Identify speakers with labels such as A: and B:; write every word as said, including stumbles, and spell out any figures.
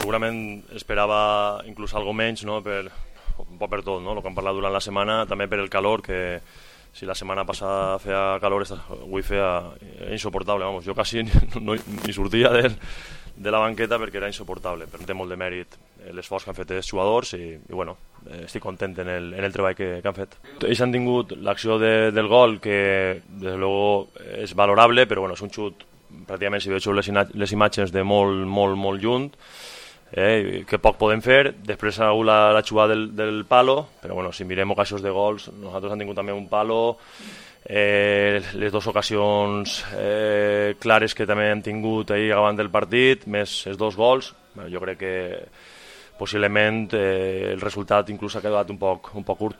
A: segurament esperava inclús algo menys, no? per, un poc per tot, no? El que hem parlat durant la setmana, també per el calor, que si la setmana passada feia calor, avui feia insoportable, vamos, jo quasi no, ni sortia de, de la banqueta perquè era insoportable, però té molt de mèrit l'esforç que han fet els jugadors i, i bueno, estic content en el, en el treball que, que han fet. Ells han tingut l'acció de, del gol, que des de luego és valorable, però bueno, és un xut, pràcticament si veig les, les imatges de molt, molt, molt lluny, eh, que poc podem fer. Després ha hagut la, la jugada del, del palo, però bueno, si mirem ocasions de gols, nosaltres han tingut també un palo, eh, les dues ocasions eh, clares que també hem tingut ahir davant del partit, més els dos gols, bueno, jo crec que possiblement eh, el resultat inclús ha quedat un poc, un poc curt.